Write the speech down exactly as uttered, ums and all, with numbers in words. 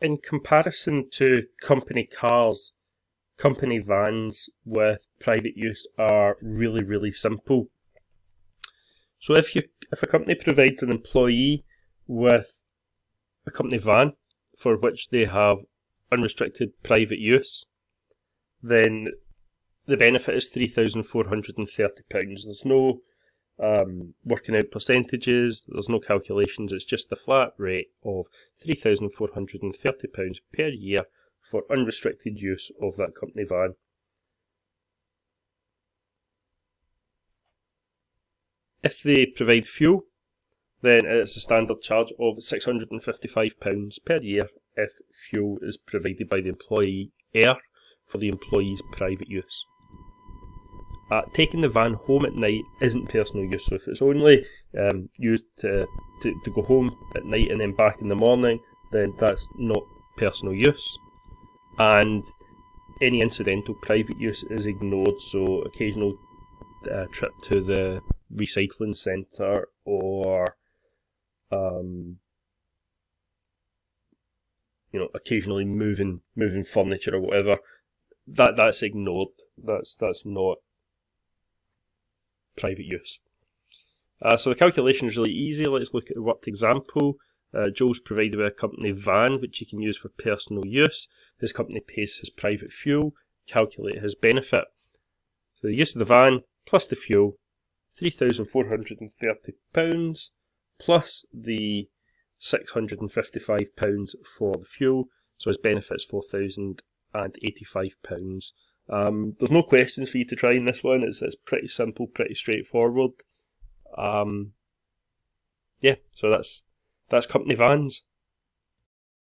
in comparison to company cars, company vans with private use are really, really simple. So if you if a company provides an employee with a company van for which they have unrestricted private use, then the benefit is three thousand four hundred thirty pounds. There's no um, working out percentages, there's no calculations, it's just the flat rate of three thousand four hundred thirty pounds per year for unrestricted use of that company van. If they provide fuel, then it's a standard charge of six hundred fifty-five pounds per year if fuel is provided by the employer for the employee's private use. Uh, taking the van home at night isn't personal use, so if it's only um, used to, to, to go home at night and then back in the morning, then that's not personal use. And any incidental private use is ignored, so occasional uh, trip to the recycling centre or um, you know, occasionally moving moving furniture or whatever, that that's ignored. That's that's not private use. Uh, so the calculation is really easy. Let's look at a worked example. Uh, Joel's provided with a company van which he can use for personal use. His company pays his private fuel. Calculate his benefit. So the use of the van plus the fuel, three thousand four hundred thirty pounds plus the six hundred fifty-five pounds for the fuel. So his benefit is four thousand eighty-five pounds. Um, there's no questions for you to try in this one. It's, it's pretty simple, pretty straightforward. Um, yeah, so that's that's company vans.